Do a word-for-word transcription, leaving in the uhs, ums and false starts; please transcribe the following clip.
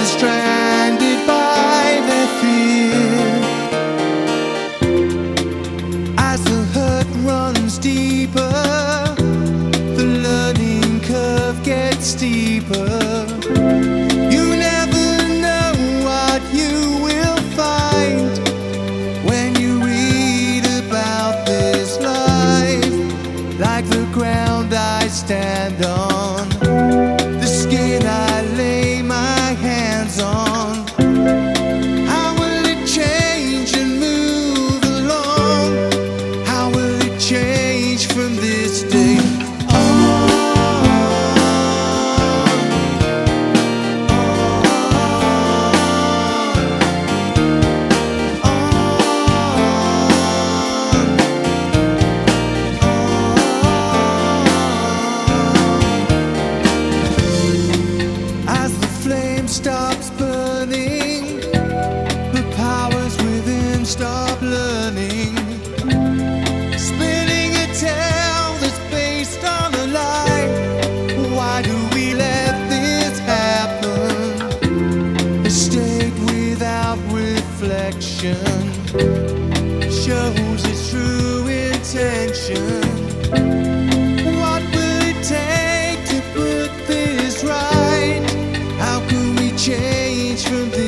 stranded by their fear. As the hurt runs deeper, the learning curve gets steeper. You never know what you will find when you read about this life. Like the ground I stand on, the skin I lay my hands on. How will it change and move along? How will it change from this day on? Stops burning, the powers within stop learning, spinning a tale that's based on a lie. Why do we let this happen? A state without reflection shows its true intention. What will it take to put this right? How can we change from this?